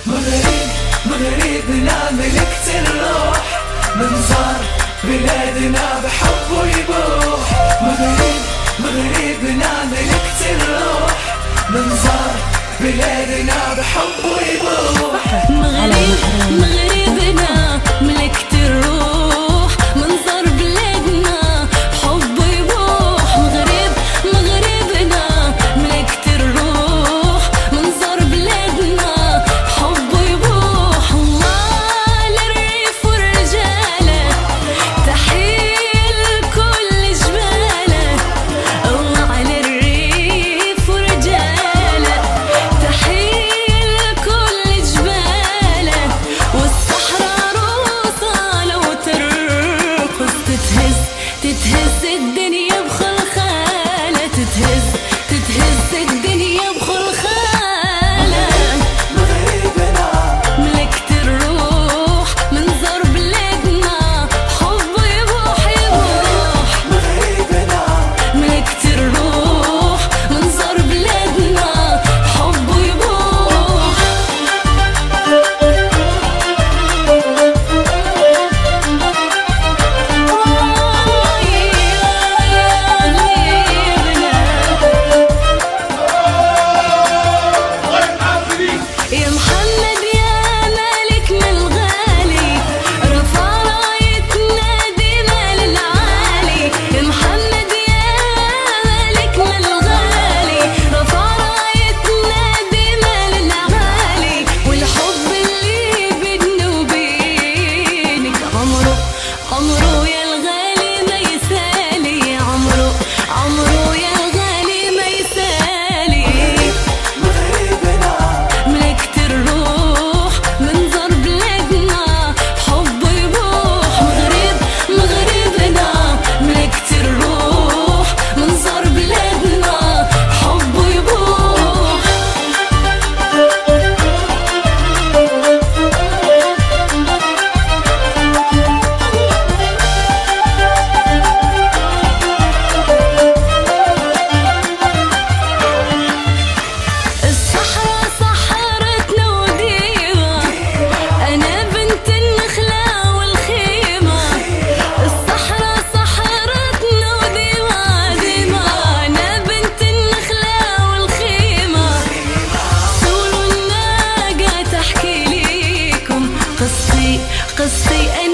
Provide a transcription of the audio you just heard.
مغربنا ملكة الروح، منظر بلادنا بحبه يبوح. مغربنا ملكة الروح، منظر بلادنا بحبه يبوح. مغربنا ملكة الروح، منظر بلادنا بحبه يبوح. مغربنا ملكة الروح، منظر بلادنا بحبه يبوح. الله للريف والرجالة، تحية لكل جبالة. الله على الريف ورجالة، تحية لكل جبالة. والصحراء روسة لو ترقص، تتهز الدنيا بخلخالة، تتهز الدنيا بخلخالة. مغربنا ملكة الروح، منظر بلادنا حبه يبوح يبوح. مغربنا ملكة الروح، منظر بلادنا حبه يبوح. يا محمد يا مالكنا الغالي، رفع رايتنا دينا للعالي. يا محمد يا مالكنا الغالي، رفع رايتنا دينا للعالي. والحب اللي بيننا وبينك عمره يا الغالي ما يسالي. عمره يا الغالي ما يسالي. مغربنا ملكة الروح، منظر بلادنا حبه يبوح. مغربنا ملكة الروح، منظر بلادنا حبه يبوح. الصحراء سحرتنا وديما، أنا بنت النخلة والخيمة. الصحراء سحرتنا وديما، أنا بنت النخلة والخيمة. سولوا الناقة تحكي ليكم قصتي